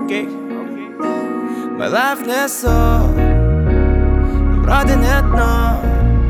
окей. Мой лайф не сон, вроде нет, но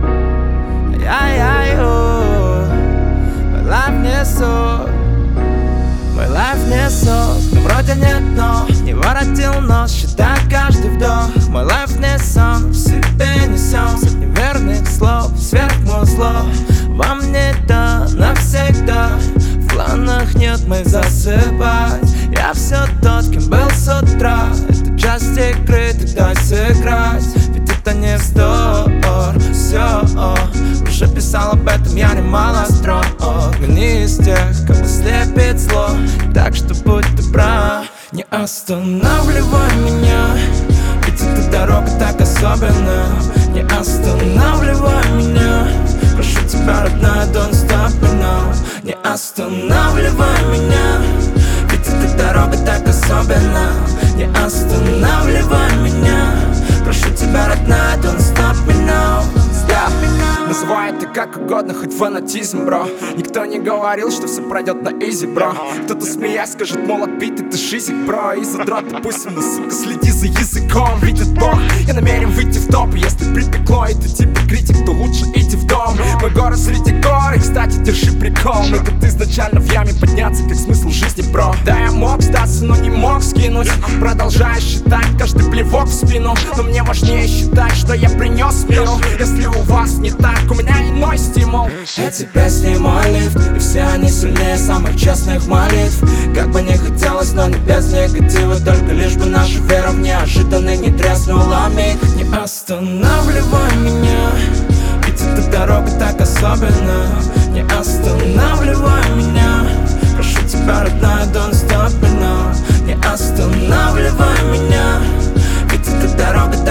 мой лайф не сон. Мой лайф не сон, вроде нет, но не воротил нос, считай каждый вдох. Мой лайф не сон, в себе несем сотни верных слов, сверхмозлов. Во мне да навсегда, в планах нет моих засыпать. Я все тот, кем был с утра. Это часть игры, ты дай сыграть, ведь это не вздор. Все, уже писал об этом я немало строк. Не из тех, кого слепит зло, так что будь добра, не останавливай меня, ведь эта дорога так особенная. Не останавливай меня, прошу тебя, родная, don't stop me now. Не останавливай меня, ведь эта дорога так особенная. Не останавливай меня, прошу тебя, родная, don't stop me now. Называй это как угодно, хоть фанатизм, бро. Никто не говорил, что все пройдет на изи, бро. Кто-то смеясь скажет, мол, отбит это шизик, бро. И задрот, допустим, но, сука, следи за языком. Видит Бог, я намерен выйти в топ. Если припекло и ты типа критик, то лучше идти в дом. Мой город среди гор, и, кстати, держи прикол. Но тут изначально в яме подняться, как смысл жизни, бро. Да, я мог сдаться, но не мог скинуть. Продолжаю считать каждый плевок в спину, но мне важнее считать, что я принес миру. Если у вас не так, у меня иной стимул. Эти песни мой лифт, и все они сильнее самых честных молитв. Как бы не хотелось, но не без негатива, только лишь бы наша вера в неожиданный не треснула миг. Не останавливай меня, ведь эта дорога так особенная. Не останавливай меня, прошу тебя, родная, don't stop me now. Не останавливай меня, ведь эта дорога